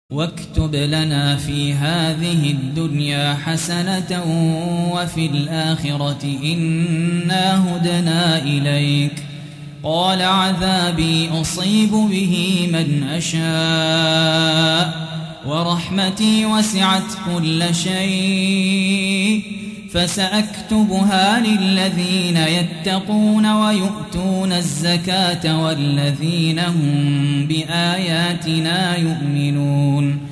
واكتب لنا في هذه الدنيا حسنة وفي الآخرة إنا هدنا إليك. قال عذابي أصيب به من أشاء ورحمتي وسعت كل شيء فسأكتبها للذين يتقون ويؤتون الزكاة والذين هم بآياتنا يؤمنون.